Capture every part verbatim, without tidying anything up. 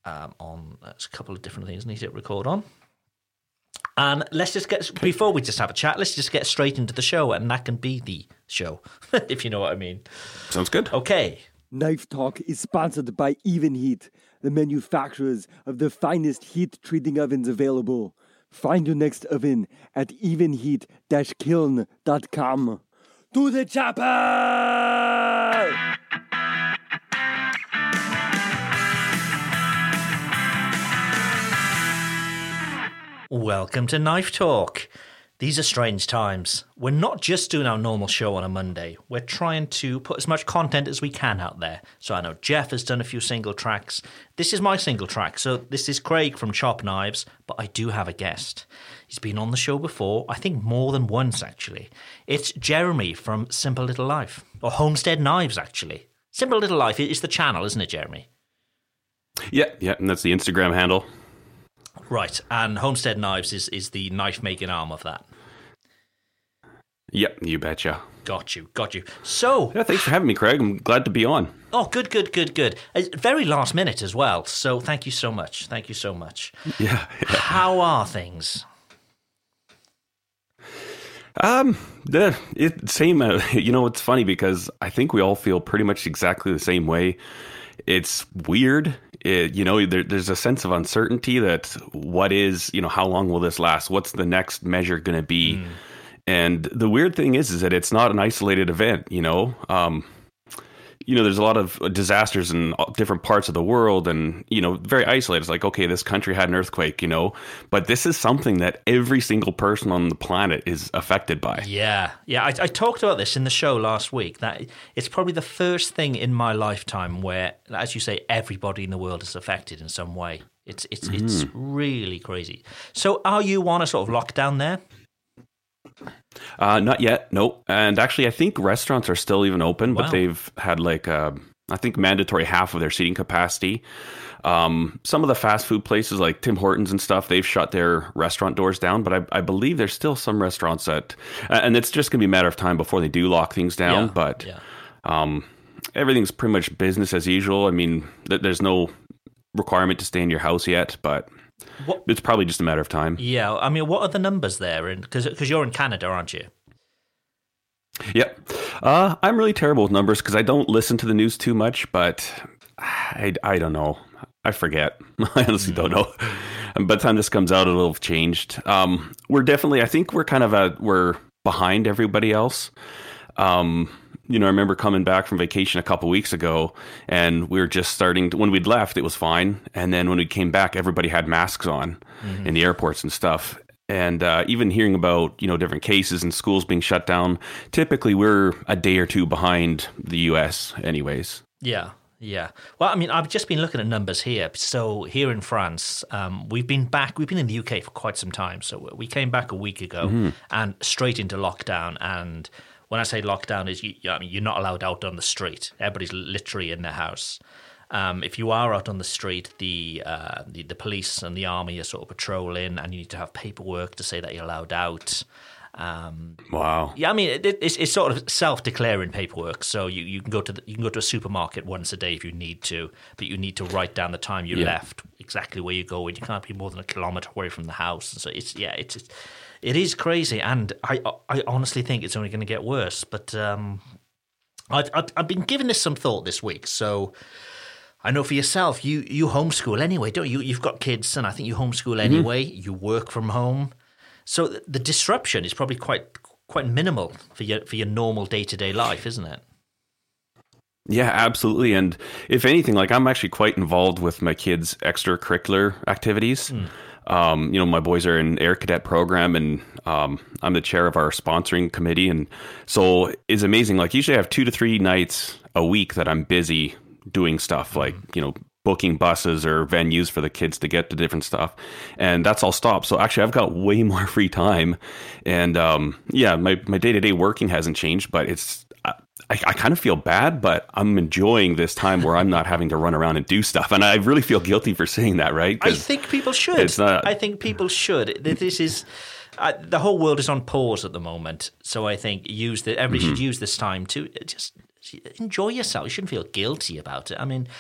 um, on a couple of different things I need to hit record on. And let's just get, before we just have a chat, let's just get straight into the show, and that can be the show, if you know what I mean. Sounds good. Okay. Knife Talk is sponsored by Evenheat, the manufacturers of the finest heat treating ovens available. Find your next oven at evenheat dash kiln dot com. To the chopper! Welcome to Knife Talk. These are strange times. We're not just doing our normal show on a Monday. We're trying to put as much content as we can out there. So I know Jeff has done a few single tracks. This is my single track. So this is Craig from Chop Knives, but I do have a guest. He's been on the show before, I think more than once actually. It's Jeremy from Simple Little Life, or Homestead Knives actually. Simple Little Life is the channel, isn't it, Jeremy? Yeah, yeah, and that's the Instagram handle. Right, and Homestead Knives is, is the knife-making arm of that. Yep, you betcha. Got you, got you. So... Yeah, thanks for having me, Craig. I'm glad to be on. Oh, good, good, good, good. Uh, very last minute as well, so thank you so much. Thank you so much. Yeah. yeah. How are things? Um, the it, same, uh, you know, it's funny because I think we all feel pretty much exactly the same way. It's weird. It, you know, there, there's a sense of uncertainty that what is, you know, how long will this last? What's the next measure going to be? Mm. And the weird thing is, is that it's not an isolated event, you know? Um, you know, there's a lot of disasters in different parts of the world and, you know, very isolated. It's like, okay, this country had an earthquake, you know, but this is something that every single person on the planet is affected by. Yeah. Yeah. I, I talked about this in the show last week, that it's probably the first thing in my lifetime where, as you say, everybody in the world is affected in some way. It's, it's, mm. it's really crazy. So are you on a sort of lockdown there? Uh, not yet, no. And actually, I think restaurants are still even open, wow. but they've had like, uh, I think, mandatory half of their seating capacity. Um, some of the fast food places like Tim Hortons and stuff, they've shut their restaurant doors down, but I, I believe there's still some restaurants that, and it's just going to be a matter of time before they do lock things down, yeah, but yeah. Um, everything's pretty much business as usual. I mean, th- there's no requirement to stay in your house yet, but... What? It's probably just a matter of time. Yeah, I mean, what are the numbers there? Because because you're in Canada, aren't you? Yep. Uh, I'm really terrible with numbers because I don't listen to the news too much, but I, I don't know. I forget. I honestly mm. don't know. By the time this comes out, it'll have changed. Um, we're definitely, I think we're kind of a, we're behind everybody else. Um, you know, I remember coming back from vacation a couple weeks ago and we were just starting to, when we'd left, it was fine. And then when we came back, everybody had masks on mm-hmm. in the airports and stuff. And uh, even hearing about, you know, different cases and schools being shut down, typically we're a day or two behind the U S anyways. Yeah. Yeah. Well, I mean, I've just been looking at numbers here. So here in France, um, we've been back, we've been in the U K for quite some time. So we came back a week ago mm-hmm. and straight into lockdown. And when I say lockdown, is you, I mean, you're not allowed out on the street. Everybody's literally in their house. Um, if you are out on the street, the, uh, the the police and the army are sort of patrolling, and you need to have paperwork to say that you're allowed out. Um, wow. Yeah, I mean, it, it's it's sort of self-declaring paperwork. So you, you can go to the, you can go to a supermarket once a day if you need to, but you need to write down the time you yeah. left, exactly where you go, and you can't be more than a kilometre away from the house. And so it's yeah, it's. it's It is crazy, and I I honestly think it's only going to get worse. But um, I've, I've I've been giving this some thought this week. So I know for yourself, you you homeschool anyway, don't you? You've got kids, and I think you homeschool anyway. Mm-hmm. You work from home, so the disruption is probably quite quite minimal for your for your normal day to day life, isn't it? Yeah, absolutely. And if anything, like I'm actually quite involved with my kids' extracurricular activities. Mm. Um, you know, my boys are in Air Cadet program, and um, I'm the chair of our sponsoring committee. And so it's amazing. Like usually I have two to three nights a week that I'm busy doing stuff like, you know, booking buses or venues for the kids to get to different stuff. And that's all stopped. So actually I've got way more free time. And um, yeah, my, my day-to-day working hasn't changed, but it's, I, I kind of feel bad, but I'm enjoying this time where I'm not having to run around and do stuff. And I really feel guilty for saying that, right? I think people should. It's not, I think people should. This is uh, the whole world is on pause at the moment. So I think use the everybody mm-hmm. should use this time to just enjoy yourself. You shouldn't feel guilty about it. I mean,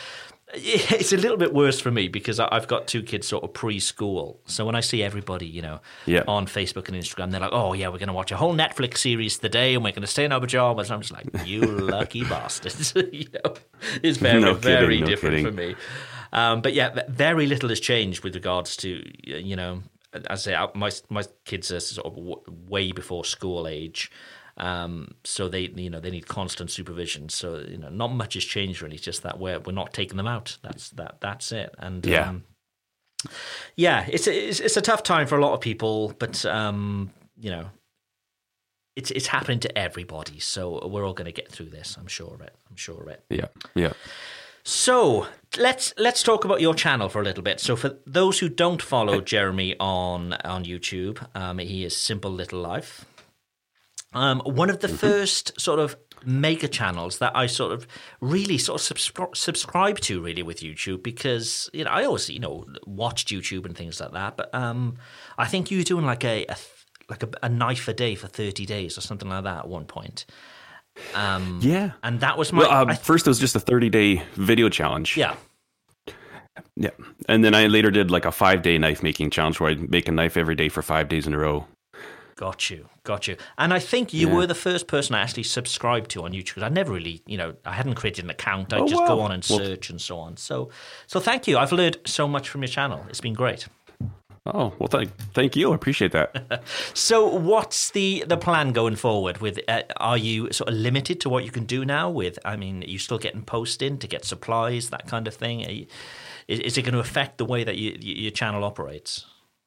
It's a little bit worse for me because I've got two kids sort of preschool. So when I see everybody, you know, yeah. on Facebook and Instagram, they're like, oh, yeah, we're going to watch a whole Netflix series today and we're going to stay in our pajamas. And I'm just like, you lucky bastards. you know, it's very, no very kidding, no different kidding. for me. Um, but yeah, very little has changed with regards to, you know, as I say, my, my kids are sort of w- way before school age. Um, so they, you know, they need constant supervision. So you know, not much has changed really. It's just that we're we're not taking them out. That's that. That's it. And yeah, um, yeah, it's, it's it's a tough time for a lot of people, but um, you know, it's it's happening to everybody. So we're all going to get through this. I'm sure of it. I'm sure of it. Yeah, yeah. So let's let's talk about your channel for a little bit. So for those who don't follow Jeremy on on YouTube, um, he is Simple Little Life. Um, one of the mm-hmm. first sort of mega channels that I sort of really sort of subscri- subscribe to really with YouTube because, you know, I always, you know, watched YouTube and things like that. But um, I think you were doing like a, a like a, a knife a day for thirty days or something like that at one point. Um, yeah. And that was my... Well, um, th- first it was just a thirty-day video challenge. Yeah. Yeah. And then I later did like a five-day knife making challenge where I'd make a knife every day for five days in a row. Got you, got you. And I think you yeah. were the first person I actually subscribed to on YouTube. I never really, you know, I hadn't created an account. I'd oh, just wow. go on and search well, and so on. So, so thank you. I've learned so much from your channel. It's been great. Oh, well, thank, thank you. I appreciate that. So what's the, the plan going forward? With uh, are you sort of limited to what you can do now with, I mean, are you still getting post in to get supplies, that kind of thing? Are you, is, is it going to affect the way that you, your channel operates?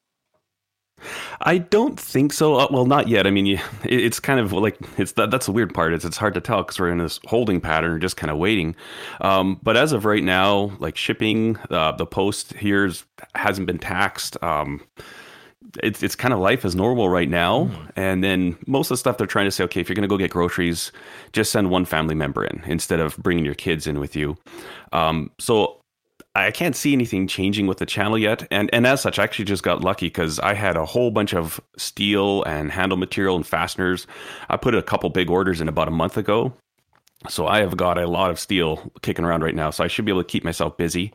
I don't think so. Uh, well, not yet. I mean, you, it, it's kind of like it's that, that's the weird part. Is it's hard to tell because we're in this holding pattern, just kind of waiting. Um, but as of right now, like shipping, uh, the post here hasn't been taxed. Um, it's it's kind of life as normal right now. Mm. And then most of the stuff they're trying to say, okay, if you're going to go get groceries, just send one family member in instead of bringing your kids in with you. Um, so. I can't see anything changing with the channel yet. And and as such, I actually just got lucky because I had a whole bunch of steel and handle material and fasteners. I put a couple big orders in about a month ago. So I have got a lot of steel kicking around right now. So I should be able to keep myself busy.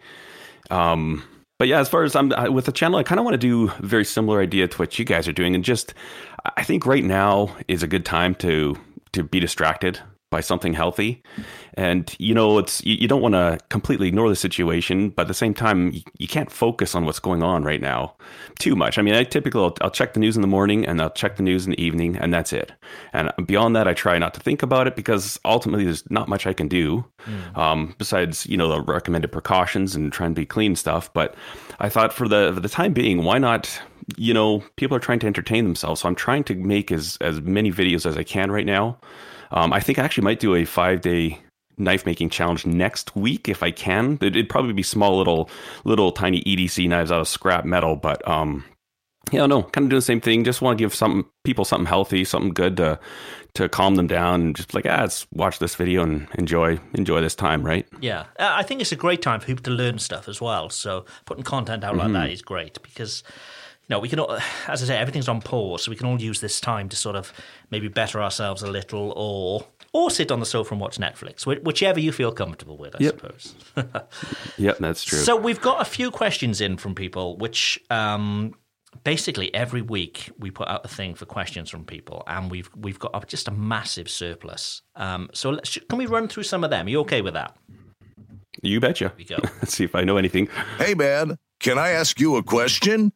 Um, but yeah, as far as I'm with the channel, I kind of want to do a very similar idea to what you guys are doing. And just, I think right now is a good time to to be distracted by something healthy. And, you know, it's you, you don't want to completely ignore the situation, but at the same time, you, you can't focus on what's going on right now too much. I mean, I typically, I'll, I'll check the news in the morning and I'll check the news in the evening, and that's it. And beyond that, I try not to think about it because ultimately there's not much I can do mm. um, besides, you know, the recommended precautions and trying to be clean stuff. But I thought for the for the time being, why not, you know, people are trying to entertain themselves. So I'm trying to make as, as many videos as I can right now. Um, I think I actually might do a five-day knife making challenge next week if I can. It'd probably be small, little, little tiny E D C knives out of scrap metal, but um, yeah, no, kind of doing the same thing. Just want to give some people something healthy, something good to to calm them down, and just like, ah, let's watch this video and enjoy enjoy this time, right? Yeah, I think it's a great time for people to learn stuff as well. So putting content out mm-hmm. like that is great because. No, we can all, as I say, everything's on pause, so we can all use this time to sort of maybe better ourselves a little, or or sit on the sofa and watch Netflix, whichever you feel comfortable with, I yep. suppose. Yep, that's true. So we've got a few questions in from people, which um, basically every week we put out a thing for questions from people, and we've we've got just a massive surplus. Um, so let's, can we run through some of them? Are you okay with that? You betcha. Here we go. Let's see if I know anything. Hey, man, can I ask you a question?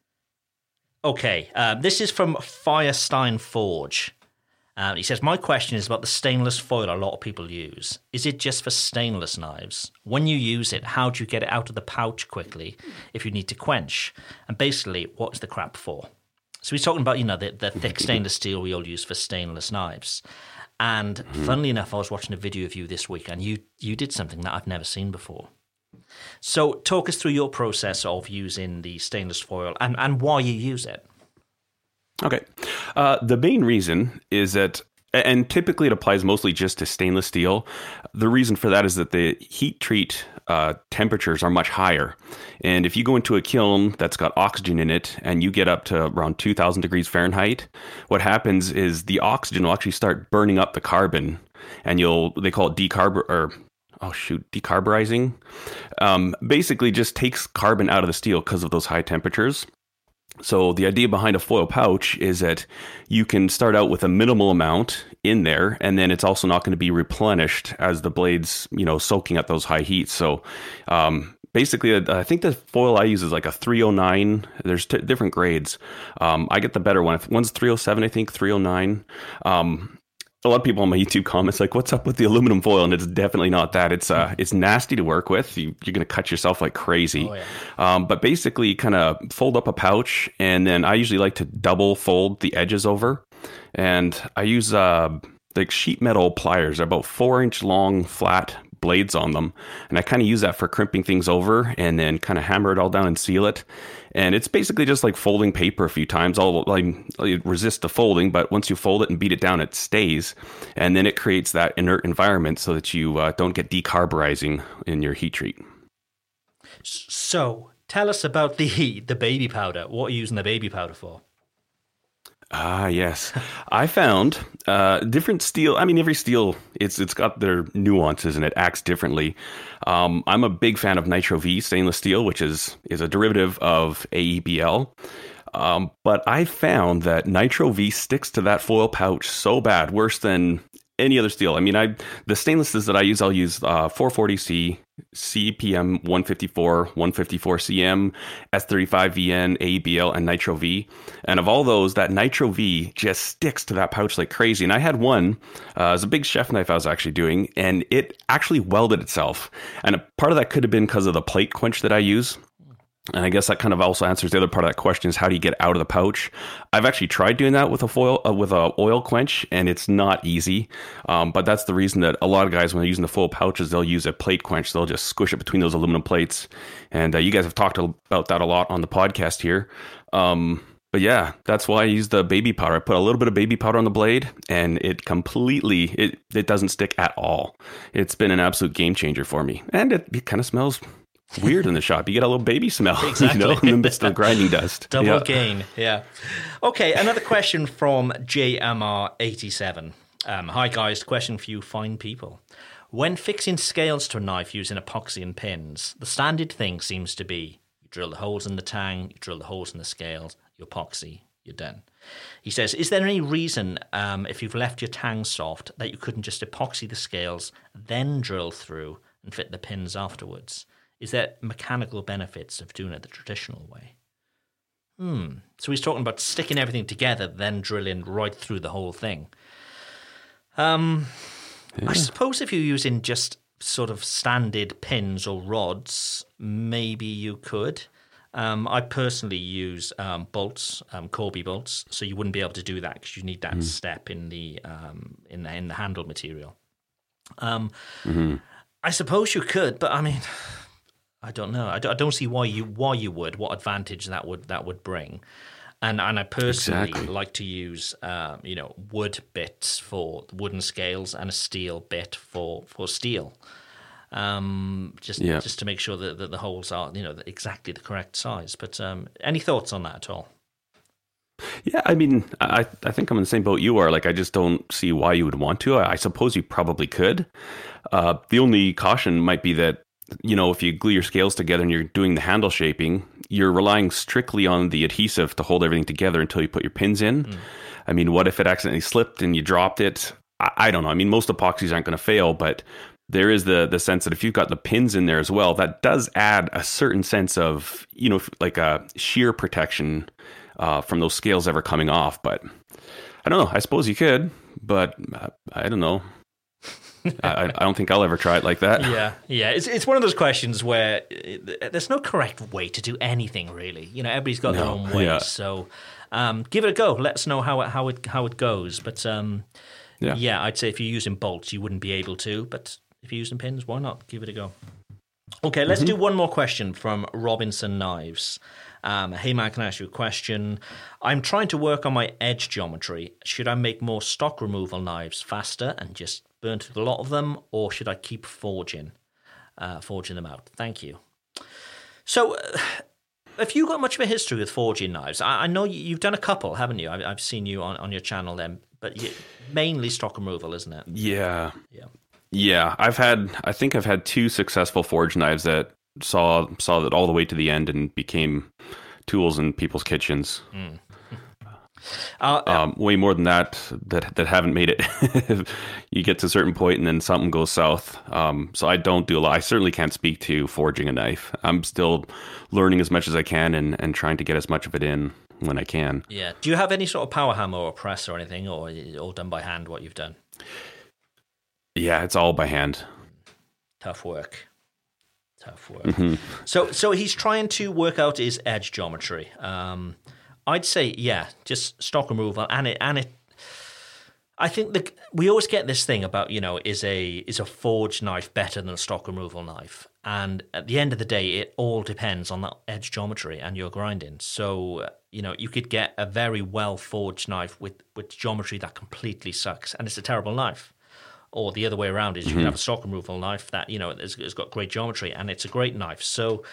Okay, uh, this is from Firestein Forge. Uh, he says, my question is about the stainless foil a lot of people use. Is it just for stainless knives? When you use it, how do you get it out of the pouch quickly if you need to quench? And basically, what is the crap for? So he's talking about, you know, the, the thick stainless steel we all use for stainless knives. And funnily enough, I was watching a video of you this week, and you you did something that I've never seen before. So talk us through your process of using the stainless foil and, and why you use it. Okay. Uh, the main reason is that, and typically it applies mostly just to stainless steel. The reason for that is that the heat treat uh, temperatures are much higher. And if you go into a kiln that's got oxygen in it and you get up to around two thousand degrees Fahrenheit, what happens is the oxygen will actually start burning up the carbon, and you'll, they call it decarb or oh shoot, decarburizing. Um, basically just takes carbon out of the steel because of those high temperatures. So the idea behind a foil pouch is that you can start out with a minimal amount in there, and then it's also not going to be replenished as the blade's, you know, soaking at those high heats. So um, basically, I think the foil I use is like a three oh nine. There's t- different grades. Um, I get the better one. One's three oh seven, I think, three oh nine. Um, a lot of people on my YouTube comments like, "What's up with the aluminum foil?" And it's definitely not that. It's uh, it's nasty to work with. You, you're going to cut yourself like crazy. Oh, yeah. um, but basically, you kind of fold up a pouch, and then I usually like to double fold the edges over. And I use uh, like sheet metal pliers. They're about four inch long, flat blades on them, and I kind of use that for crimping things over, and then kind of hammer it all down and seal it. And it's basically just like folding paper a few times. I'll like resist the folding, but once you fold it and beat it down, it stays. And then it creates that inert environment so that you uh, don't get decarburizing in your heat treat. So tell us about the the baby powder. What are you using the baby powder for? Ah, yes. I found uh, different steel. I mean, every steel, it's it's got their nuances and it acts differently. Um, I'm a big fan of Nitro V stainless steel, which is is a derivative of A E B L. Um, but I found that Nitro V sticks to that foil pouch so bad, worse than any other steel. I mean, I the stainlesses that I use, I'll use uh, four forty C, C P M one fifty-four, one fifty-four C M, S thirty-five V N, A E B L, and Nitro V. And of all those, that Nitro V just sticks to that pouch like crazy. And I had one, uh, it was a big chef knife I was actually doing, and it actually welded itself. And a part of that could have been because of the plate quench that I use. And I guess that kind of also answers the other part of that question is how do you get out of the pouch? I've actually tried doing that with a foil, uh, with a oil quench, and it's not easy. Um, but that's the reason that a lot of guys, when they're using the full pouches, they'll use a plate quench. They'll just squish it between those aluminum plates. And uh, you guys have talked about that a lot on the podcast here. Um, but yeah, that's why I use the baby powder. I put a little bit of baby powder on the blade, and it completely, it, it doesn't stick at all. It's been an absolute game changer for me. And it, it kind of smells weird in the shop. You get a little baby smell, exactly. You know, in the midst of grinding dust. Double yeah. gain, yeah. Okay, another question from J M R eighty-seven. Um, Hi guys, question for you fine people. When fixing scales to a knife using epoxy and pins, the standard thing seems to be you drill the holes in the tang, you drill the holes in the scales, you epoxy, you're done. He says, is there any reason, um, if you've left your tang soft, that you couldn't just epoxy the scales, then drill through and fit the pins afterwards? Is there mechanical benefits of doing it the traditional way? Hmm. So he's talking about sticking everything together, then drilling right through the whole thing. Um, yeah. I suppose if you're using just sort of standard pins or rods, maybe you could. Um, I personally use um, bolts, um, Corby bolts, so you wouldn't be able to do that because you need that mm. step in the um, in the in the handle material. Um, mm-hmm. I suppose you could, but I mean, I don't know. I don't, I don't see why you why you would. What advantage that would that would bring. And and I personally exactly. like to use um, you know wood bits for wooden scales and a steel bit for for steel. Um, just yeah. just to make sure that, that the holes are, you know, exactly the correct size. But um, any thoughts on that at all? Yeah, I mean, I I think I'm in the same boat you are. Like, I just don't see why you would want to. I, I suppose you probably could. Uh, the only caution might be that, you know, if you glue your scales together and you're doing the handle shaping, you're relying strictly on the adhesive to hold everything together until you put your pins in. Mm. I mean, what if it accidentally slipped and you dropped it? I, I don't know. I mean, most epoxies aren't going to fail, but there is the the sense that if you've got the pins in there as well, that does add a certain sense of, you know, like a shear protection uh, from those scales ever coming off. But I don't know. I suppose you could, but uh, I don't know. I, I don't think I'll ever try it like that. Yeah, yeah. It's it's one of those questions where there's no correct way to do anything, really. You know, everybody's got no, their own way. Yeah. So um, give it a go. Let us know how it how it how it goes. But um, yeah. yeah, I'd say if you're using bolts, you wouldn't be able to. But if you're using pins, why not? Give it a go. Okay, let's mm-hmm. do one more question from Robinson Knives. Um, hey man, can I ask you a question? I'm trying to work on my edge geometry. Should I make more stock removal knives faster and just burn through a lot of them, or should I keep forging, uh, forging them out? Thank you. So, uh, have you got much of a history with forging knives? I, I know you've done a couple, haven't you? I, I've seen you on, on your channel then, but you, mainly stock removal, isn't it? Yeah. Yeah. Yeah, I've had, I think I've had two successful forge knives that saw saw that all the way to the end and became tools in people's kitchens. Mm. Uh, um, way more than that, that that haven't made it. You get to a certain point and then something goes south. Um, so I don't do a lot. I certainly can't speak to forging a knife. I'm still learning as much as I can and, and trying to get as much of it in when I can. Yeah. Do you have any sort of power hammer or press or anything, or is it all done by hand, what you've done? Yeah, it's all by hand. Tough work. Tough work. Mm-hmm. So so he's trying to work out his edge geometry. Um, I'd say, yeah, just stock removal. And it, and it, I think the, we always get this thing about, you know, is a is a forged knife better than a stock removal knife? And at the end of the day, it all depends on that edge geometry and your grinding. So, uh, you know, you could get a very well forged knife with, with geometry that completely sucks, and it's a terrible knife. Or the other way around is you mm-hmm. can have a stock removal knife that, you know, has, has got great geometry and it's a great knife. So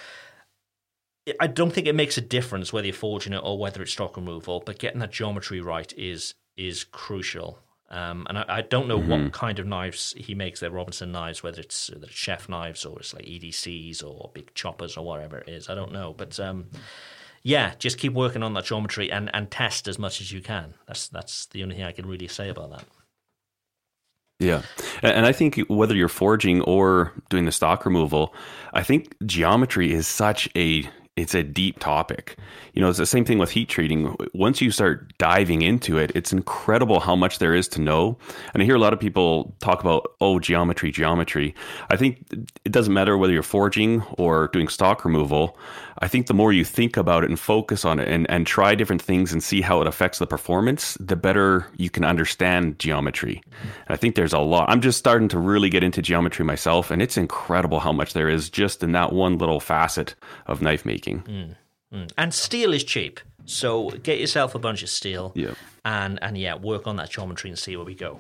I don't think it makes a difference whether you're forging it or whether it's stock removal, but getting that geometry right is is crucial. Um, and I, I don't know mm-hmm. what kind of knives he makes. They're Robinson knives, whether it's, whether it's chef knives or it's like E D Cs or big choppers or whatever it is. I don't know. But um, yeah, just keep working on that geometry and, and test as much as you can. That's that's the only thing I can really say about that. Yeah. And I think whether you're forging or doing the stock removal, I think geometry is such a, it's a deep topic. You know, it's the same thing with heat treating. Once you start diving into it, it's incredible how much there is to know. And I hear a lot of people talk about, oh, geometry, geometry. I think it doesn't matter whether you're forging or doing stock removal. I think the more you think about it and focus on it and, and try different things and see how it affects the performance, the better you can understand geometry. And I think there's a lot. I'm just starting to really get into geometry myself, and it's incredible how much there is just in that one little facet of knife making. Mm, mm. And steel is cheap, so get yourself a bunch of steel, yeah. and and yeah, work on that geometry and see where we go.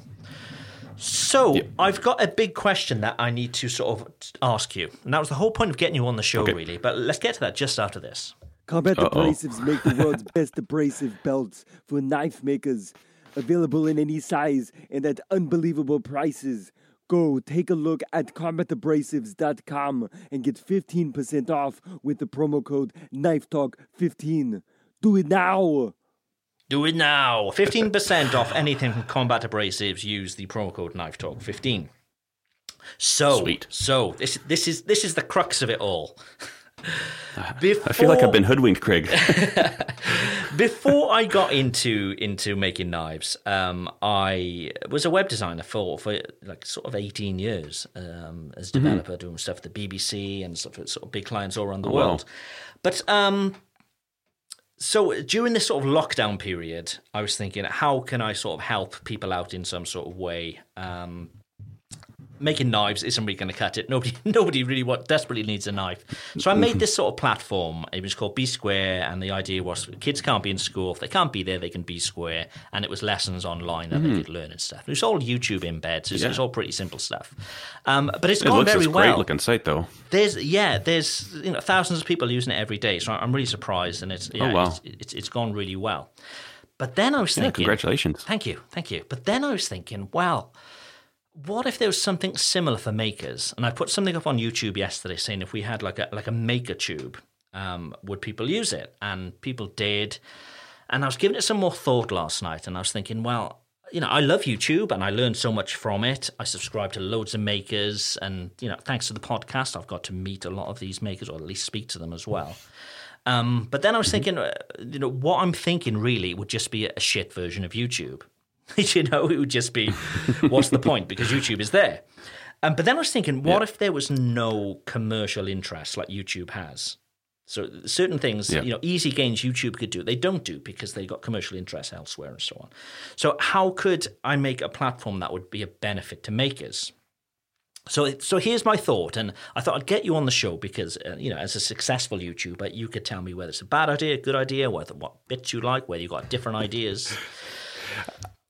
So yeah. I've got a big question that I need to sort of ask you, and that was the whole point of getting you on the show, okay. really. But let's get to that just after this. Combat Uh-oh. Abrasives make the world's best abrasive belts for knife makers, available in any size and at unbelievable prices. Go take a look at combat abrasives dot com and get fifteen percent off with the promo code knife talk fifteen. Do it now! Do it now! fifteen percent off anything from Combat Abrasives. Use the promo code knife talk fifteen. So, Sweet. so this this is this is the crux of it all. Before, I feel like I've been hoodwinked, Craig. Before I got into into making knives, um, I was a web designer for, for like sort of eighteen years um, as a developer, mm-hmm. doing stuff for the B B C and stuff for sort of big clients all around the oh, world. Wow. But um, so during this sort of lockdown period, I was thinking, how can I sort of help people out in some sort of way? Um, Making knives isn't really going to cut it. Nobody, nobody really what desperately needs a knife. So I made this sort of platform. It was called Be Square, and the idea was kids can't be in school. If they can't be there, they can be square. And it was lessons online that mm-hmm. they could learn and stuff. It was all YouTube embeds. It's, yeah. it's all pretty simple stuff. Um, but it's it gone looks very a well. Great looking site, though. There's yeah, there's you know thousands of people using it every day. So I'm really surprised, and it's yeah, oh, wow. it's, it's it's gone really well. But then I was yeah, thinking, congratulations. Thank you, thank you. But then I was thinking, well, what if there was something similar for makers? And I put something up on YouTube yesterday saying if we had like a like a maker tube, um, would people use it? And people did. And I was giving it some more thought last night, and I was thinking, well, you know, I love YouTube and I learned so much from it. I subscribe to loads of makers, and you know, thanks to the podcast, I've got to meet a lot of these makers, or at least speak to them as well. Um, but then I was thinking, uh, you know, what I'm thinking really would just be a shit version of YouTube. You know, it would just be, what's the point? Because YouTube is there. Um, but then I was thinking, what yeah. if there was no commercial interest like YouTube has? So certain things, yeah. you know, easy gains YouTube could do, they don't do because they got commercial interest elsewhere and so on. So how could I make a platform that would be a benefit to makers? So so here's my thought, and I thought I'd get you on the show because, uh, you know, as a successful YouTuber, you could tell me whether it's a bad idea, a good idea, whether what bits you like, whether you got different ideas.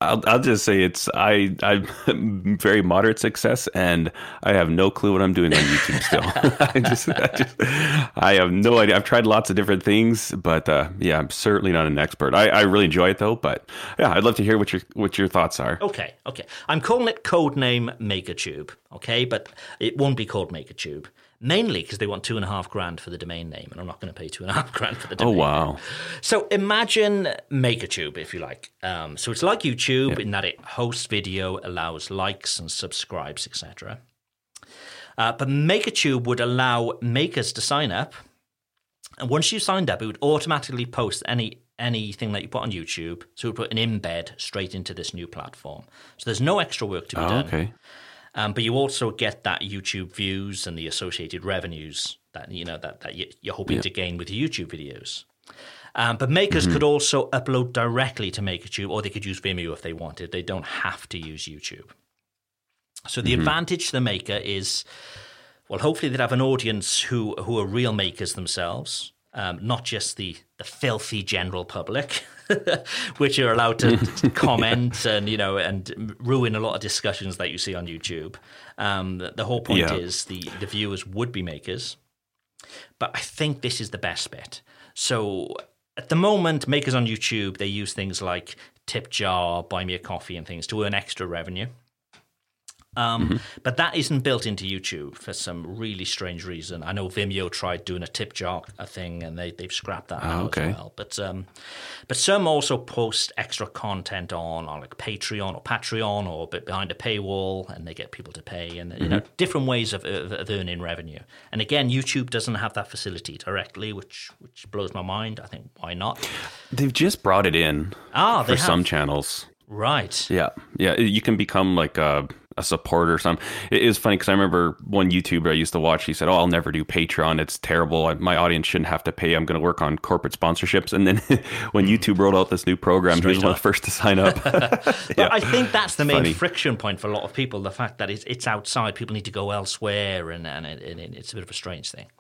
I'll I'll just say it's I I'm very moderate success, and I have no clue what I'm doing on YouTube still. I just I just I have no idea. I've tried lots of different things, but uh, yeah, I'm certainly not an expert. I, I really enjoy it though, but yeah, I'd love to hear what your what your thoughts are. Okay, okay. I'm calling it codename MakerTube, okay, but it won't be called MakerTube. Mainly because they want two and a half grand for the domain name, and I'm not going to pay two and a half grand for the domain Oh, wow. name. So imagine MakerTube, if you like. Um, so it's like YouTube Yep. in that it hosts video, allows likes and subscribes, et cetera. Uh, but MakerTube would allow makers to sign up, and once you signed up, it would automatically post any anything that you put on YouTube. So it would put an embed straight into this new platform. So there's no extra work to be Oh, done. okay. Um, but you also get that YouTube views and the associated revenues that you know that, that you're hoping Yeah. to gain with your YouTube videos. Um, but makers Mm-hmm. could also upload directly to MakerTube, or they could use Vimeo if they wanted. They don't have to use YouTube. So the Mm-hmm. advantage to the maker is, well, hopefully they'd have an audience who who are real makers themselves, um, not just the the filthy general public, which are allowed to, to comment and you know and ruin a lot of discussions that you see on YouTube. Um, the, the whole point Yeah. is the the viewers would be makers, but I think this is the best bit. So at the moment, makers on YouTube, they use things like TipJar, Buy Me a Coffee, and things to earn extra revenue. Um, Mm-hmm. But that isn't built into YouTube for some really strange reason. I know Vimeo tried doing a tip jar a thing, and they they've scrapped that Oh, now okay. as well. But um, but some also post extra content on on like Patreon or Patreon or a bit behind a paywall, and they get people to pay, and you know Mm-hmm. different ways of, of, of earning revenue. And again, YouTube doesn't have that facility directly, which which blows my mind. I think why not? They've just brought it in Ah, they for some have. channels. Right. Yeah, yeah. You can become like a, a supporter or something. It is funny because I remember one YouTuber I used to watch. He said, "Oh, I'll never do Patreon. It's terrible. I, my audience shouldn't have to pay. I'm going to work on corporate sponsorships." And then when YouTube rolled out this new program, he was Straight one of up. the first to sign up. But I think that's the main Funny. friction point for a lot of people, the fact that it's, it's outside. People need to go elsewhere, and, and it, it, it's a bit of a strange thing.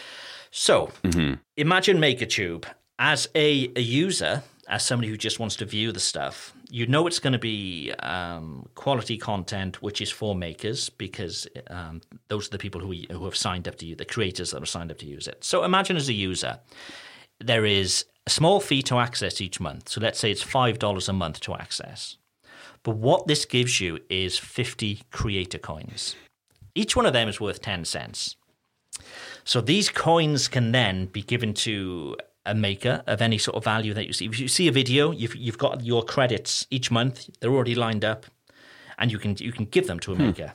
So imagine MakerTube as a, a user, as somebody who just wants to view the stuff. You know it's going to be um, quality content, which is for makers, because um, those are the people who, who have signed up to you, the creators that have signed up to use it. So imagine as a user, there is a small fee to access each month. So let's say it's five dollars a month to access. But what this gives you is fifty creator coins. Each one of them is worth ten cents. So these coins can then be given to a maker of any sort of value that you see. If you see a video, you've you've got your credits each month. They're already lined up, and you can you can give them to a maker.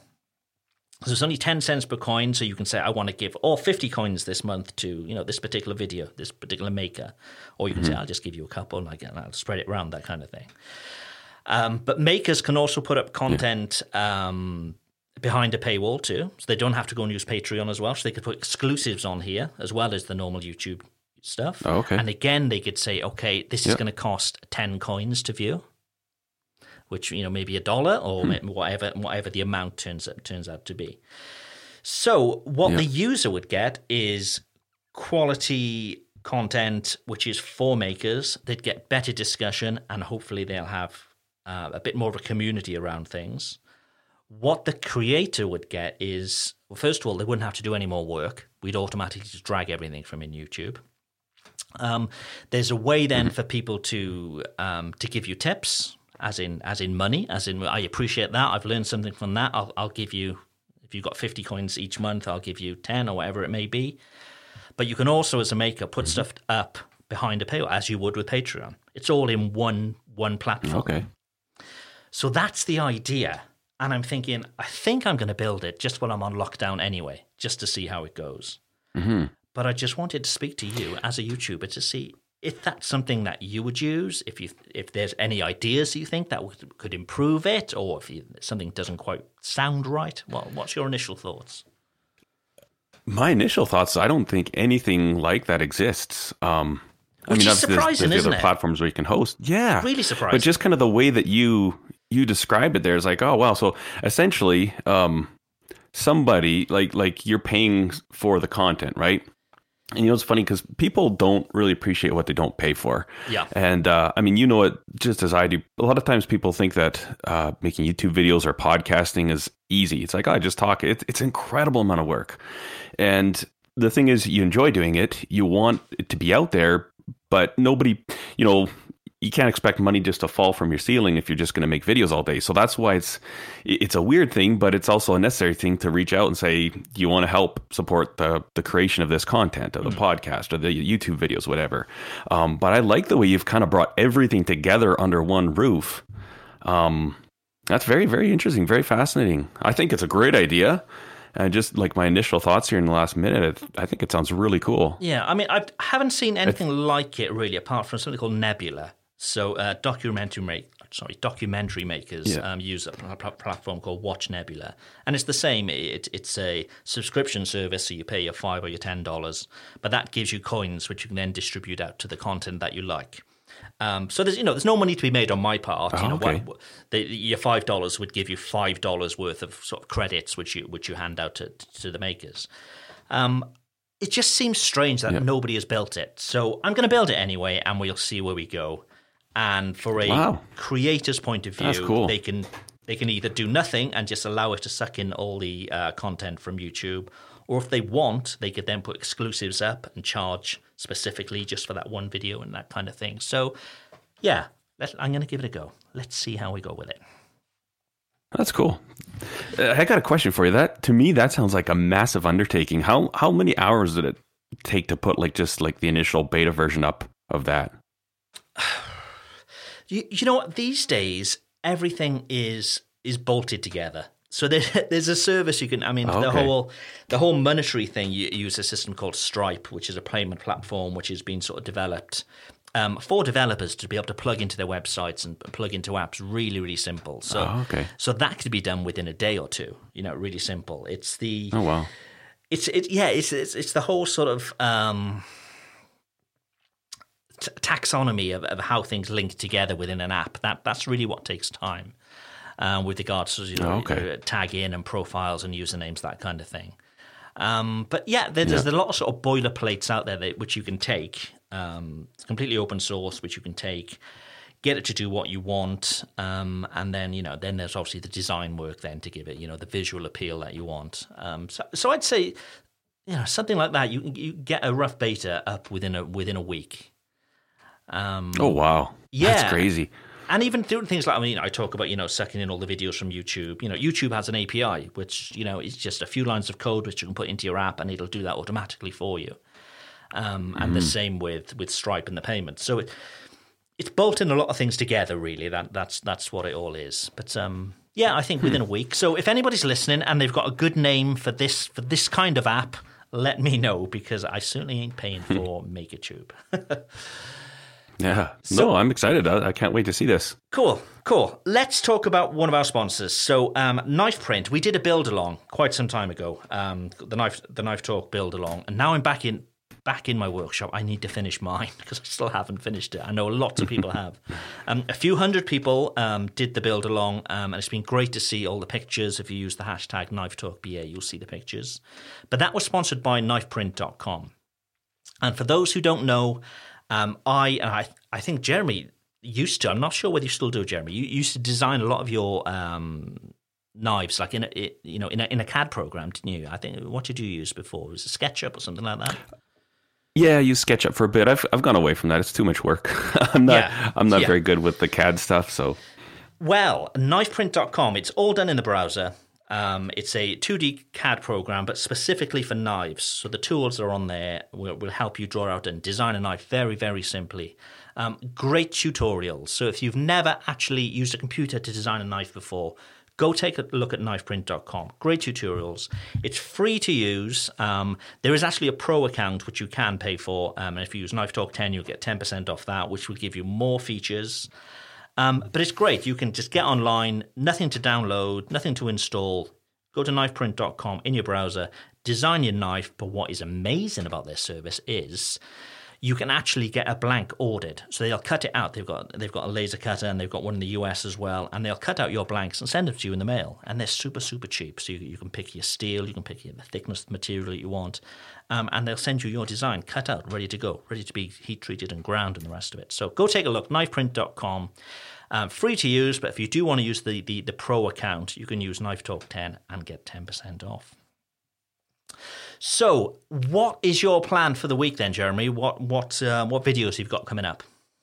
So it's only ten cents per coin. So you can say, I want to give all fifty coins this month to you know this particular video, this particular maker, or you can say, I'll just give you a couple, and I- I'll spread it around, that kind of thing. Um, but makers can also put up content um, behind a paywall too, so they don't have to go and use Patreon as well. So they could put exclusives on here as well as the normal YouTube stuff. Oh, okay. And again, they could say, okay, this is Yep. going to cost ten coins to view, which you know maybe a dollar or Hmm. ma- whatever whatever the amount turns turns out to be. So what Yep. the user would get is quality content, which is for makers. They'd get better discussion, and hopefully they'll have uh, a bit more of a community around things. What the creator would get is, well, first of all, they wouldn't have to do any more work. We'd automatically just drag everything from in YouTube. Um, there's a way then for people to um, to give you tips, as in as in money, as in I appreciate that. I've learned something from that. I'll, I'll give you, if you've got fifty coins each month, I'll give you ten or whatever it may be. But you can also, as a maker, put stuff up behind a paywall, as you would with Patreon. It's all in one one platform. Okay. So that's the idea. And I'm thinking, I think I'm going to build it just while I'm on lockdown anyway, just to see how it goes. Mm-hmm. But I just wanted to speak to you as a YouTuber to see if that's something that you would use, if you if there's any ideas you think that would, could improve it, or if you, something doesn't quite sound right. What, what's your initial thoughts? My initial thoughts, I don't think anything like that exists. Um, I Which mean, is obviously there's- surprising, there's isn't the other it? platforms where you can host. Yeah. Really surprising. But just kind of the way that you you described it there is like, oh, wow. So essentially, um, somebody, like like you're paying for the content, right? And you know, it's funny because people don't really appreciate what they don't pay for. Yeah. And uh, I mean, you know it just as I do. A lot of times people think that uh, making YouTube videos or podcasting is easy. It's like, oh, I just talk. It, it's an incredible amount of work. And the thing is, you enjoy doing it. You want it to be out there, but nobody, you know, you can't expect money just to fall from your ceiling if you're just going to make videos all day. So that's why it's it's a weird thing, but it's also a necessary thing to reach out and say, do you want to help support the, the creation of this content, of the mm. podcast, or the YouTube videos, whatever. Um, but I like the way you've kind of brought everything together under one roof. Um, that's very, very interesting, very fascinating. I think it's a great idea. And just like my initial thoughts here in the last minute, I think it sounds really cool. Yeah, I mean, I haven't seen anything it's, like it really, apart from something called Nebula. So, uh, documentary make, sorry, documentary makers yeah. um, use a pl- platform called Watch Nebula, and it's the same. It, it's a subscription service, so you pay your five or your ten dollars, but that gives you coins, which you can then distribute out to the content that you like. Um, so there's, you know, there's no money to be made on my part. Oh, you know, okay. what, the, your five dollars would give you five dollars worth of sort of credits, which you which you hand out to to the makers. Um, it just seems strange that yeah. nobody has built it. So I'm going to build it anyway, and we'll see where we go. And for a wow. creator's point of view, cool. they can they can either do nothing and just allow it to suck in all the uh, content from YouTube, or if they want, they could then put exclusives up and charge specifically just for that one video and that kind of thing. So, yeah, let, I'm going to give it a go. Let's see how we go with it. That's cool. Uh, I got a question for you. That to me, that sounds like a massive undertaking. How how many hours did it take to put like just like the initial beta version up of that? You, you know what? These days, everything is is bolted together. So there, there's a service you can. I mean, okay. the whole the whole monetary thing. You use a system called Stripe, which is a payment platform which has been sort of developed um, for developers to be able to plug into their websites and plug into apps. Really, really simple. So, oh, okay. so that could be done within a day or two. You know, really simple. It's the. Oh wow. It's it yeah. It's it's it's the whole sort of. Um, taxonomy of, of how things link together within an app. That that's really what takes time, um, with regards to you know, oh, okay. you know, tag in and profiles and usernames, that kind of thing. Um, but yeah, there's, yeah. there's a lot of sort of boilerplates out there that, which you can take. Um, it's completely open source, which you can take, get it to do what you want, um, and then you know then there's obviously the design work then to give it you know the visual appeal that you want. Um, so so I'd say you know something like that. You you get a rough beta up within a within a week. Um, oh wow, yeah, that's crazy. And even doing things like I mean, I talk about you know sucking in all the videos from YouTube. You know, YouTube has an A P I which you know is just a few lines of code which you can put into your app, and it'll do that automatically for you. Um, and mm. the same with, with Stripe and the payments. So it, it's bolting a lot of things together. Really, that that's that's what it all is. But um, yeah, I think within a week. So if anybody's listening and they've got a good name for this for this kind of app, let me know because I certainly ain't paying for MakerTube. Yeah. So, no, I'm excited. I, I can't wait to see this. Cool, cool. Let's talk about one of our sponsors. So, um, Knife Print. We did a build along quite some time ago. Um, the knife, the Knife Talk build along, and now I'm back in back in my workshop. I need to finish mine because I still haven't finished it. I know lots of people have. Um, a few hundred people um, did the build along, um, and it's been great to see all the pictures. If you use the hashtag Knife Talk B A, you'll see the pictures. But that was sponsored by knife print dot com. And for those who don't know. Um, I and I, I think Jeremy used to. I'm not sure whether you still do, Jeremy. You used to design a lot of your um, knives, like in a, it, you know, in a in a C A D program, didn't you? I think what did you use before? Was it SketchUp or something like that? Yeah, I used SketchUp for a bit. I've I've gone away from that. It's too much work. I'm not yeah. I'm not yeah. very good with the C A D stuff. So, well, knife print dot com. It's all done in the browser. Um, it's a two D C A D program, but specifically for knives. So the tools that are on there will, will help you draw out and design a knife very, very simply. Um, great tutorials. So if you've never actually used a computer to design a knife before, go take a look at knife print dot com. Great tutorials. It's free to use. Um, there is actually a pro account which you can pay for. Um, and if you use Knife Talk ten, you'll get ten percent off that, which will give you more features. Um, but it's great. You can just get online, nothing to download, nothing to install. Go to knife print dot com in your browser, design your knife. But what is amazing about this service is you can actually get a blank ordered. So they'll cut it out. They've got they've got a laser cutter, and they've got one in the U S as well, and they'll cut out your blanks and send them to you in the mail. And they're super, super cheap. So you, you can pick your steel, you can pick the thickness of the material that you want, um, and they'll send you your design cut out, ready to go, ready to be heat treated and ground and the rest of it. So go take a look, knife print dot com. Um, free to use, but if you do want to use the, the, the pro account, you can use Knife Talk ten and get ten percent off. So, what is your plan for the week then, Jeremy? What what uh, what videos you've got coming up?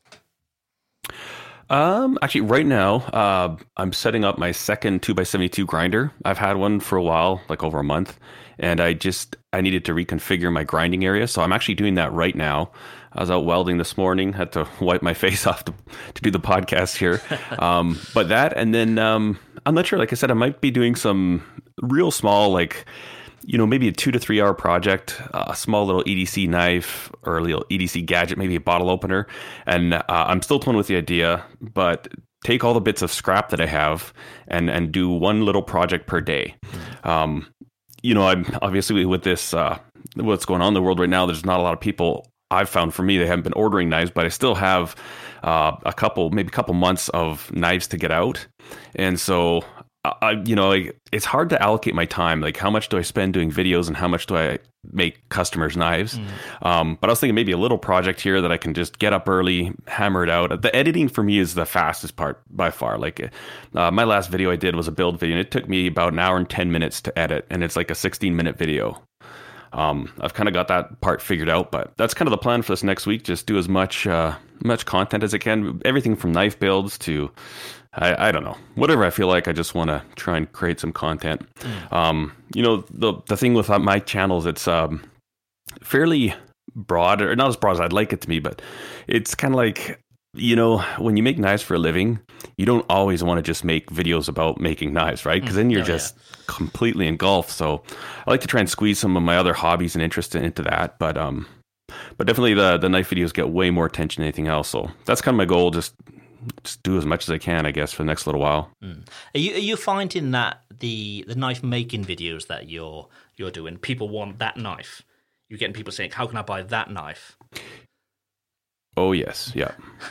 Um, actually, right now, uh, I'm setting up my second two by seventy-two grinder. I've had one for a while, like over a month, and I just I needed to reconfigure my grinding area, so I'm actually doing that right now. I was out welding this morning, had to wipe my face off to, to do the podcast here. Um, but that, and then um, I'm not sure. Like I said, I might be doing some real small, like, you know, maybe a two to three hour project, uh, a small little E D C knife or a little E D C gadget, maybe a bottle opener. And uh, I'm still playing with the idea, but take all the bits of scrap that I have and, and do one little project per day. Um, you know, I'm obviously with this, uh, what's going on in the world right now, there's not a lot of people. I've found for me, they haven't been ordering knives, but I still have uh, a couple, maybe a couple months of knives to get out. And so, I, you know, like, it's hard to allocate my time. Like, how much do I spend doing videos and how much do I make customers' knives? Mm. Um, but I was thinking maybe a little project here that I can just get up early, hammer it out. The editing for me is the fastest part by far. Like, uh, my last video I did was a build video, and it took me about an hour and ten minutes to edit, and it's like a sixteen minute video. Um, I've kind of got that part figured out, but that's kind of the plan for this next week. Just do as much uh, much content as I can. Everything from knife builds to, I, I don't know, whatever I feel like. I just want to try and create some content. Mm. Um, you know, the the thing with my channels, it's um, fairly broad, or not as broad as I'd like it to be, but it's kind of like, you know, when you make knives for a living, you don't always want to just make videos about making knives, right? Because then you're oh, just yeah. completely engulfed. So I like to try and squeeze some of my other hobbies and interests into that. But um, but definitely the the knife videos get way more attention than anything else. So that's kind of my goal. Just just do as much as I can, I guess, for the next little while. Mm. Are you are you finding that the the knife making videos that you're you're doing, people want that knife? You're getting people saying, "How can I buy that knife?" Oh yes, yeah,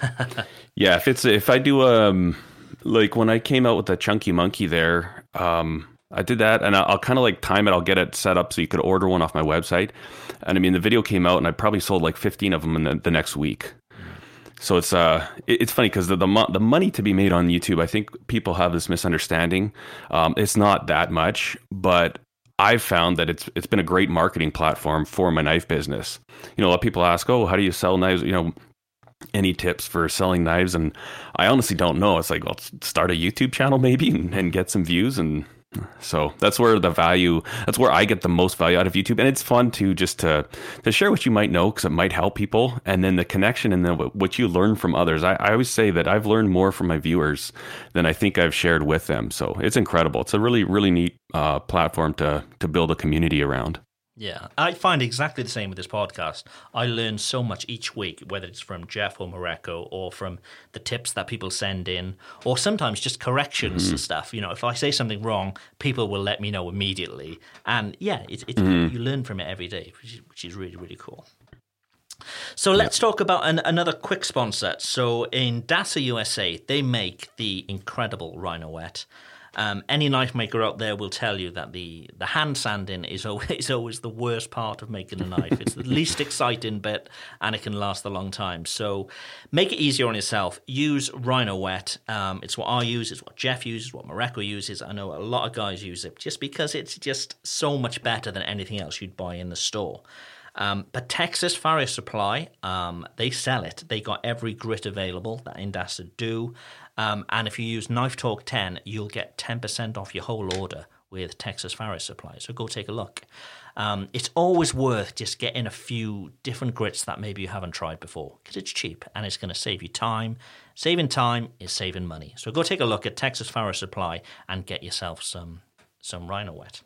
yeah. If it's if I do um like when I came out with the Chunky Monkey there, um I did that, and I'll, I'll kind of like time it. I'll get it set up so you could order one off my website. And I mean, the video came out, and I probably sold like fifteen of them in the, the next week. So it's uh it, it's funny because the the, mo- the money to be made on YouTube, I think people have this misunderstanding. Um, it's not that much, but I've found that it's it's been a great marketing platform for my knife business. You know, a lot of people ask, "Oh, how do you sell knives?" You know, any tips for selling knives? And I honestly don't know. It's like, well, start a YouTube channel maybe and, and get some views. And so that's where the value, that's where I get the most value out of YouTube. And it's fun to just to, to share what you might know, because it might help people. And then the connection and then what you learn from others. I, I always say that I've learned more from my viewers than I think I've shared with them. So it's incredible. It's a really, really neat uh, platform to to build a community around. Yeah, I find exactly the same with this podcast. I learn so much each week, whether it's from Jeff or Mareko, or from the tips that people send in, or sometimes just corrections mm-hmm. and stuff. You know, if I say something wrong, people will let me know immediately. And yeah, it, it, mm-hmm. you learn from it every day, which is, which is really, really cool. So let's talk about an, another quick sponsor. So in Dasa U S A, they make the incredible Rhinoet. Um, any knife maker out there will tell you that the, the hand sanding is always, is always the worst part of making a knife. It's the least exciting bit, and it can last a long time. So make it easier on yourself. Use Rhinoet. Um, it's what I use. It's what Jeff uses, what Mareko uses. I know a lot of guys use it just because it's just so much better than anything else you'd buy in the store. Um, but Texas Farrier Supply, um, they sell it. They got every grit available that Indasa do. Um, and if you use Knife Talk ten, you'll get ten percent off your whole order with Texas Farrier Supply. So go take a look. Um, it's always worth just getting a few different grits that maybe you haven't tried before, because it's cheap and it's going to save you time. Saving time is saving money. So go take a look at Texas Farrier Supply and get yourself some, some Rhinoet.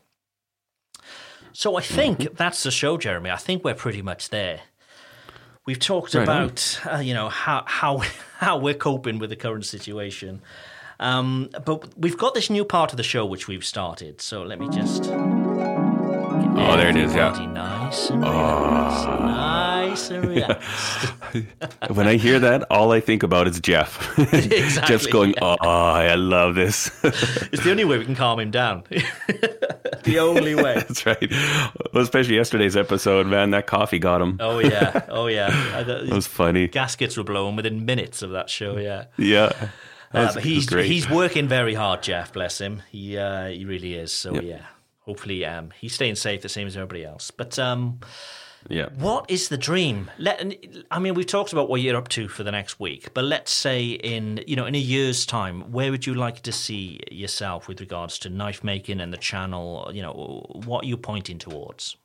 So I think mm-hmm. that's the show, Jeremy. I think we're pretty much there. We've talked right about, uh, you know, how how how we're coping with the current situation, um, but we've got this new part of the show which we've started. So let me just. Oh, there it is. Yeah. Nice and oh. nice nice and relaxed. When I hear that, all I think about is Jeff. Exactly, Jeff's going, yeah. oh, I love this. It's the only way we can calm him down. The only way. That's right. Well, especially yesterday's episode, man, that coffee got him. Oh, yeah. Oh, yeah. That was funny. Gaskets were blown within minutes of that show, yeah. Yeah. Uh, Was, but he's great. he's working very hard, Jeff. Bless him. He uh, he really is. So Yep. yeah, hopefully um, he's staying safe, the same as everybody else. But um, Yeah. what is the dream? Let I mean, we've talked about what you're up to for the next week, but let's say in you know in a year's time, where would you like to see yourself with regards to knife making and the channel? You know, what are you pointing towards?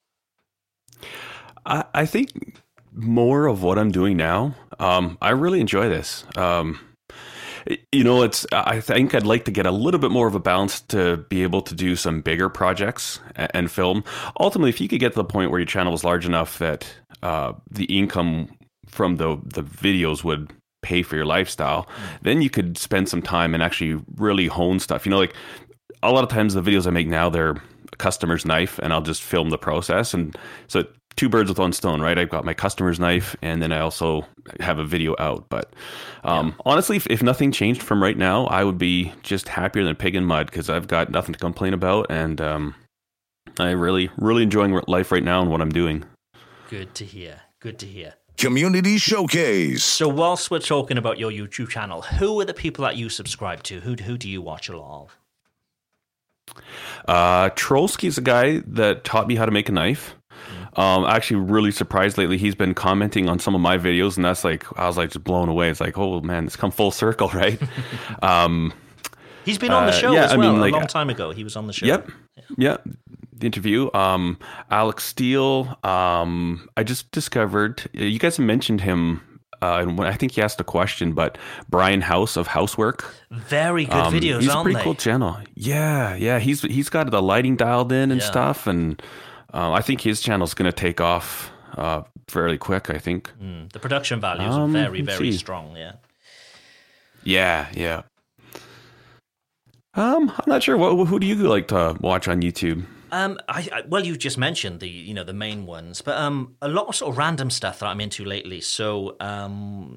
I, I think more of what I'm doing now. Um, I really enjoy this. Um, you know, it's. I think I'd like to get a little bit more of a balance to be able to do some bigger projects and, and film. Ultimately, if you could get to the point where your channel is large enough that uh, the income from the the videos would pay for your lifestyle, then you could spend some time and actually really hone stuff. You know, like a lot of times the videos I make now, they're a customer's knife, and I'll just film the process. And so two birds with one stone, right? I've got my customer's knife, and then I also have a video out. But um, yeah. honestly, if, if nothing changed from right now, I would be just happier than a pig in mud because I've got nothing to complain about. And um, I really, really enjoying life right now and what I'm doing. Good to hear. Good to hear. Community Showcase. So whilst we're talking about your YouTube channel, who are the people that you subscribe to? Who, who do you watch a lot of? Uh, Trollsky's a guy that taught me how to make a knife. Um, actually really surprised lately. He's been commenting on some of my videos, and that's like, I was like just blown away. It's like, oh man, it's come full circle, right? um, He's been on the show uh, yeah, as well. I mean, like, a long time ago, he was on the show. Yep. Yeah. yeah. The interview. Um, Alex Steele. Um, I just discovered, you guys mentioned him. Uh, and when I think he asked a question, but Brian House of Housework. Very good um, videos, he's a aren't pretty they? cool channel. Yeah, yeah. He's he's got the lighting dialed in and Yeah. stuff, and uh, I think his channel's going to take off uh, fairly quick. I think. Mm, the production values Um, are very, let's very see. strong. Yeah. Yeah, yeah. Um, I'm not sure. What who do you like to watch on YouTube? Um, I, I well, you just mentioned the you know the main ones, but um, a lot of sort of random stuff that I'm into lately. So um,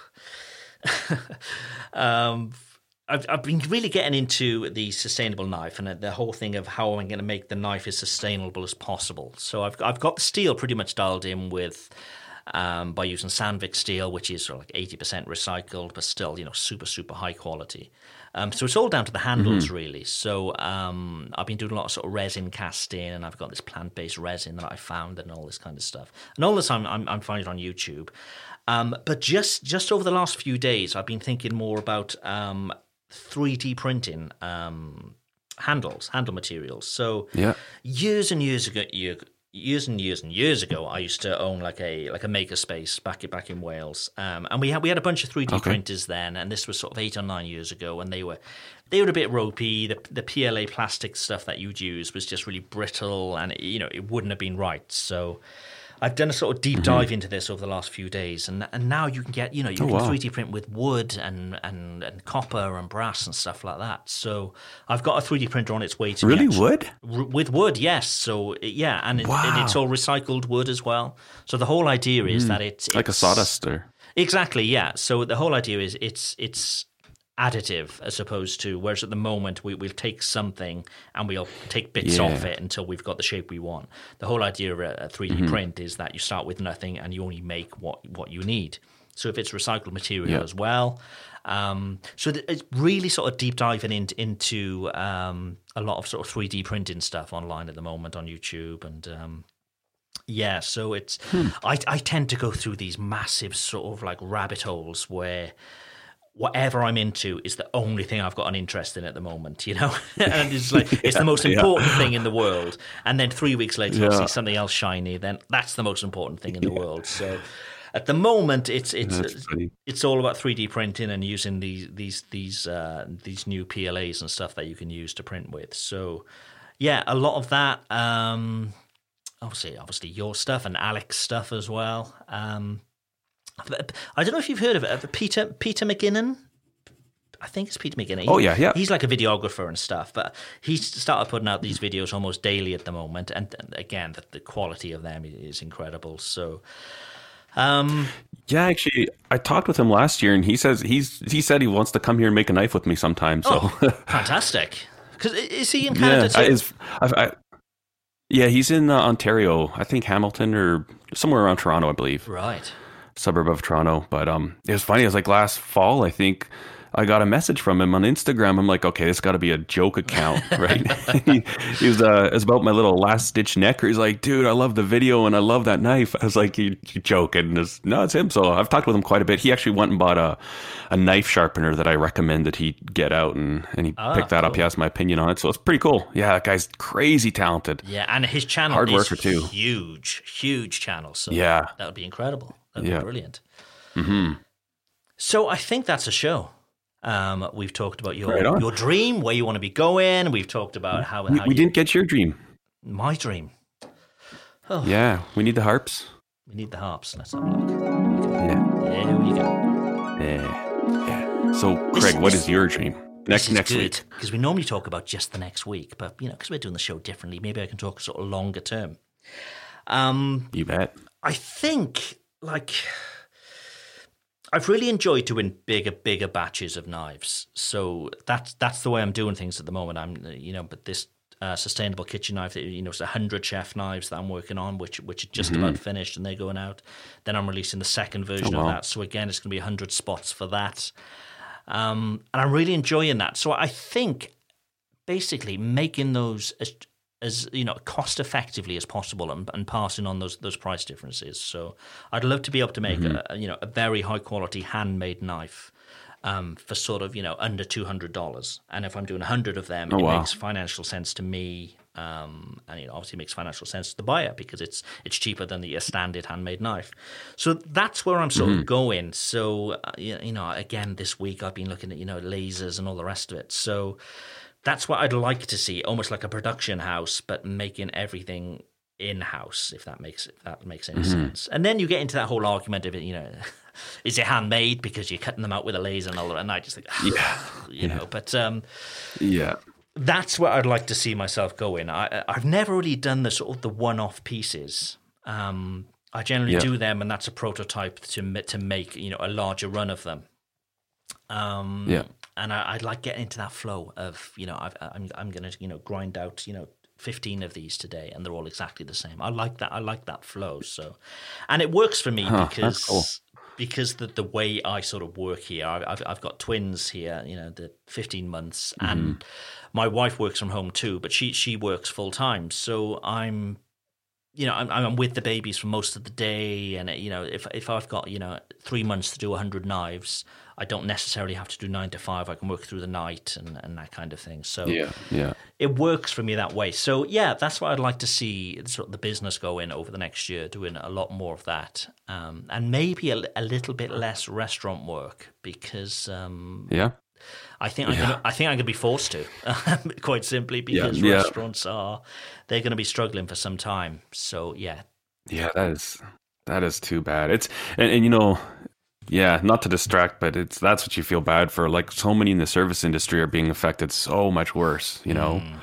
um, I've I've been really getting into the sustainable knife and the whole thing of how I'm going to make the knife as sustainable as possible. So I've I've got the steel pretty much dialed in with. Um, by using Sandvik steel, which is sort of like eighty percent recycled, but still, you know, super, super high quality. Um, so it's all down to the handles, mm-hmm. really. So um, I've been doing a lot of sort of resin casting, and I've got this plant-based resin that I found and all this kind of stuff. And all this I'm, I'm, I'm finding on YouTube. Um, but just, just over the last few days, I've been thinking more about um, three D printing um, handles, handle materials. So yeah. years and years ago, you Years and years and years ago, I used to own like a like a makerspace back back in Wales, um, and we had we had a bunch of three D okay. printers then, and this was sort of eight or nine years ago, and they were they were a bit ropey. The the P L A plastic stuff that you'd use was just really brittle, and it, you know it wouldn't have been right. So I've done a sort of deep dive mm-hmm. into this over the last few days, and and now you can get you know you oh, can wow. three D print with wood and, and and copper and brass and stuff like that. So I've got a three D printer on its way to really get, wood r- with wood, yes. So yeah, and, it, wow. and it's all recycled wood as well. So the whole idea is mm. that it's, it's like a sawdust or exactly yeah. So the whole idea is it's it's. additive as opposed to, whereas at the moment we, we'll take something and we'll take bits yeah. off it until we've got the shape we want. The whole idea of a three D mm-hmm. print is that you start with nothing and you only make what, what you need. So if it's recycled material yeah. as well. Um, so th- it's really sort of deep diving in, into um, a lot of sort of three D printing stuff online at the moment on YouTube and um, yeah, so it's hmm. I, I tend to go through these massive sort of like rabbit holes where whatever I'm into is the only thing I've got an interest in at the moment, you know? And it's like, it's yeah, the most important yeah. thing in the world. And then three weeks later, yeah. you'll see something else shiny, then that's the most important thing in the yeah. world. So at the moment, it's it's it's all about three D printing and using these these these uh, these new P L As and stuff that you can use to print with. So yeah, a lot of that, um, obviously, obviously your stuff and Alex stuff as well. Um, I don't know if you've heard of it. Peter Peter McGinnon. I think it's Peter McGinnis. Oh, yeah, yeah. He's like a videographer and stuff, but he's started putting out these videos almost daily at the moment. And, and again, the, the quality of them is incredible. So, um, yeah, actually, I talked with him last year, and he says he's he said he wants to come here and make a knife with me sometime. So oh, fantastic! Because is he in Canada yeah, too? I, is, I, I, yeah, he's in uh, Ontario. I think Hamilton or somewhere around Toronto, I believe. Right. Suburb of Toronto. But um, it was funny. It was like last fall, I think. I got a message from him on Instagram. I'm like, okay, this got to be a joke account, right? he, he was, uh, it was about my little last stitch necker. He's like, dude, I love the video and I love that knife. I was like, you, you joking? It's, no, it's him. So I've talked with him quite a bit. He actually went and bought a, a knife sharpener that I recommended he get out, and, and he ah, picked that cool. up. He asked my opinion on it. So it's pretty cool. Yeah, that guy's crazy talented. Yeah, and his channel Hard is worker too. huge, huge channel. So yeah. that would be incredible. That would yeah. be brilliant. Mm-hmm. So I think that's a show. Um, we've talked about your right your dream, where you want to be going. We've talked about how, we, how we you, didn't get your dream. My dream. Oh. Yeah, we need the harps. We need the harps. Let's have a look. Yeah. There we go. Yeah. Yeah. So, Craig, this, what this, is your dream? Next this is next good, week. Because we normally talk about just the next week, but you know, because we're doing the show differently, maybe I can talk sort of longer term. Um, you bet. I think like. I've really enjoyed doing bigger, bigger batches of knives. So that's that's the way I'm doing things at the moment. I'm, you know, but this uh, sustainable kitchen knife, you know, it's a hundred chef knives that I'm working on, which which are just mm-hmm. about finished and they're going out. Then I'm releasing the second version oh, wow. of that. So again, it's going to be a hundred spots for that, um, and I'm really enjoying that. So I think basically making those as, as you know, cost effectively as possible, and, and passing on those those price differences. So I'd love to be able to make mm-hmm. a, you know a very high quality handmade knife um, for sort of you know under two hundred dollars. And if I'm doing a hundred of them, oh, it wow. makes financial sense to me, um, and you know obviously makes financial sense to the buyer because it's it's cheaper than the standard handmade knife. So that's where I'm sort mm-hmm. of going. So uh, you know again this week I've been looking at you know lasers and all the rest of it. So. That's what I'd like to see, almost like a production house, but making everything in-house, if that makes if that makes any mm-hmm. sense. And then you get into that whole argument of it, you know, is it handmade because you're cutting them out with a laser and all that? And I just think, yeah, you yeah. know, but um, yeah, that's where I'd like to see myself going. I, I've never really done the sort of the one-off pieces. Um, I generally yeah. do them, and that's a prototype to to make you know a larger run of them. Um, yeah. And I, I'd like getting into that flow of, you know, I've, I'm I'm going to, you know, grind out, you know, fifteen of these today, and they're all exactly the same. I like that. I like that flow. So, and it works for me huh, because cool. because the the way I sort of work here, I've I've got twins here, you know, the fifteen months, mm-hmm. and my wife works from home too, but she she works full time. So I'm. You know, I'm, I'm with the babies for most of the day, and you know, if if I've got you know three months to do a hundred knives, I don't necessarily have to do nine to five. I can work through the night and, and that kind of thing. So yeah, yeah, it works for me that way. So yeah, that's what I'd like to see sort of the business go in over the next year, doing a lot more of that, um, and maybe a, a little bit less restaurant work because um, yeah. I think I'm yeah. gonna, I think I'm going to be forced to, quite simply, because yeah, restaurants yeah. are they're going to be struggling for some time. So yeah, yeah, that is that is too bad. It's and, and you know, yeah, not to distract, but it's that's what you feel bad for. Like so many in the service industry are being affected so much worse. You know. Mm.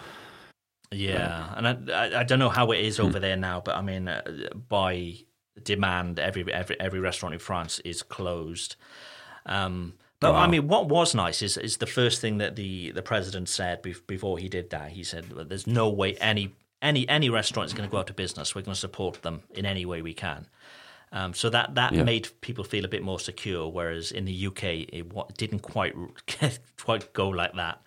Yeah, but, and I, I I don't know how it is over mm. there now, but I mean, uh, by demand, every every every restaurant in France is closed. Um. But wow. I mean, what was nice is is the first thing that the, the president said before he did that. He said, well, "There's no way any any any restaurant is going to go out of business. We're going to support them in any way we can." Um, so that that yeah. made people feel a bit more secure. Whereas in the U K, it didn't quite quite go like that.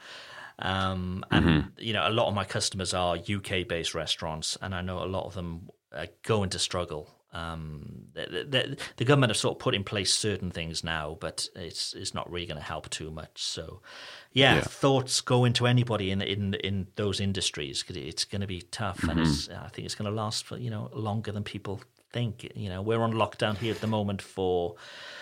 Um, and mm-hmm. you know, a lot of my customers are U K based restaurants, and I know a lot of them are going to struggle. Um, the, the, the government have sort of put in place certain things now, but it's it's not really going to help too much. So, yeah, yeah. thoughts go into anybody in in in those industries because it's going to be tough, mm-hmm. and it's, I think it's going to last for you know longer than people think. You know, we're on lockdown here at the moment for.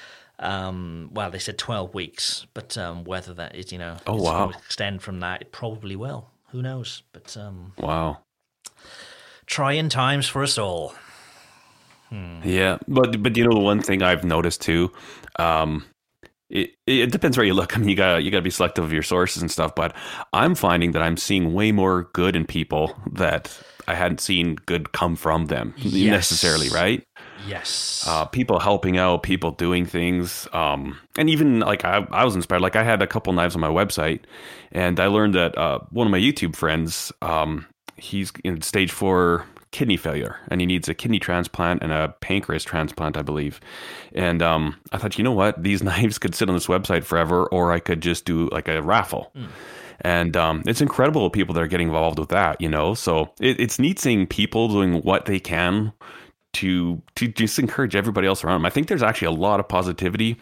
Um, well, they said twelve weeks, but um, whether that is, you know, oh, it's wow. going to extend from that, it probably will. Who knows? But um, wow, trying times for us all. Hmm. Yeah, but but you know the one thing I've noticed too, um, It, it depends where you look. I mean, you got you got to be selective of your sources and stuff. But I'm finding that I'm seeing way more good in people that I hadn't seen good come from them Yes. necessarily, right? Yes. Uh, people helping out, people doing things, um, and even like I, I was inspired. Like I had a couple knives on my website, and I learned that uh, one of my YouTube friends, um, he's in stage four kidney failure, and he needs a kidney transplant and a pancreas transplant, I believe. And um, I thought, you know what, these knives could sit on this website forever, or I could just do like a raffle. Mm. And um, it's incredible people that are getting involved with that, you know. So it, it's neat seeing people doing what they can to to just encourage everybody else around them. I think there's actually a lot of positivity.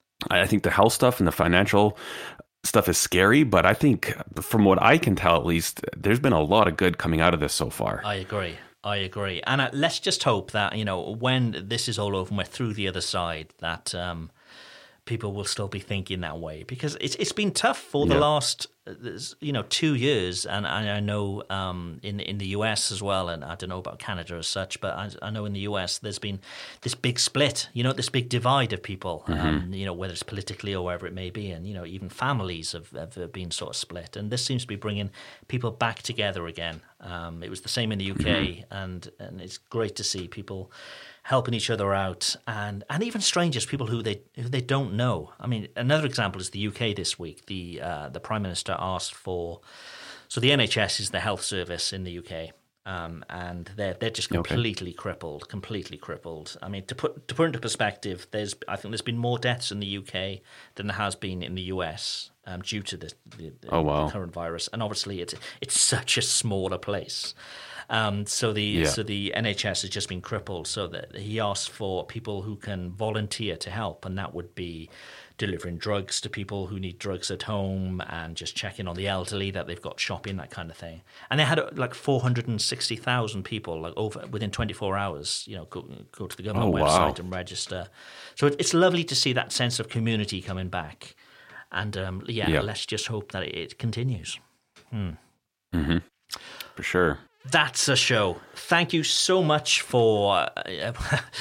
I think the health stuff and the financial stuff is scary, but I think from what I can tell, at least, there's been a lot of good coming out of this so far. I agree. I agree. And uh, let's just hope that, you know, when this is all over and we're through the other side, that um, people will still be thinking that way, because it's it's been tough for the Yeah. last, you know, two years. And I, I know um, in in the U S as well, and I don't know about Canada as such, but I, I know in the U S there's been this big split, you know, this big divide of people, mm-hmm. um, you know, whether it's politically or wherever it may be. And, you know, even families have, have been sort of split. And this seems to be bringing people back together again. Um, it was the same in the U K, mm-hmm. and, and it's great to see people helping each other out, and, and even strangers, people who they who they don't know. I mean, another example is the U K this week. The uh, the Prime Minister asked for, so the N H S is the health service in the U K, um, and they're they're just completely okay. crippled, completely crippled. I mean, to put to put into perspective, there's I think there's been more deaths in the U K than there has been in the U S um, due to the, the, oh, wow. the current virus, and obviously it's it's such a smaller place. Um, so the yeah. so the N H S has just been crippled. So that he asked for people who can volunteer to help, and that would be delivering drugs to people who need drugs at home, and just checking on the elderly that they've got shopping, that kind of thing. And they had uh, like four hundred and sixty thousand people, like over within twenty-four hours, you know, go, go to the government oh, website wow. and register. So it, it's lovely to see that sense of community coming back. And um, yeah, yeah, let's just hope that it, it continues. Hmm. Mm-hmm. For sure. That's a show. Thank you so much for. Uh,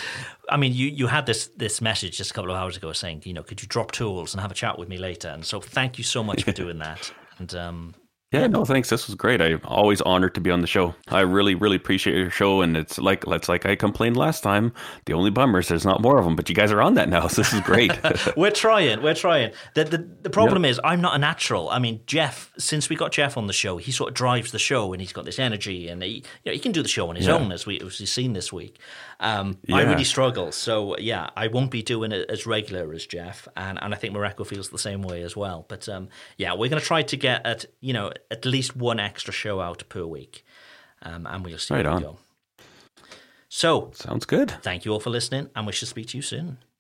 I mean, you, you had this this message just a couple of hours ago saying, you know, could you drop tools and have a chat with me later? And so, thank you so much for doing that. And um, yeah, no, thanks. This was great. I'm always honored to be on the show. I really, really appreciate your show. And it's like, it's like I complained last time. The only bummer is there's not more of them, but you guys are on that now. So this is great. We're trying. We're trying. The the, the problem yep. is I'm not a natural. I mean, Jeff, since we got Jeff on the show, he sort of drives the show, and he's got this energy, and he, you know, he can do the show on his yeah. own, as, we, as we've seen this week. Um, yeah. I really struggle. So, yeah, I won't be doing it as regular as Jeff. And, and I think Mareko feels the same way as well. But, um, yeah, we're going to try to get at, you know, at least one extra show out per week, um, and we'll see right how we on. go. So, sounds good. Thank you all for listening, and we shall speak to you soon.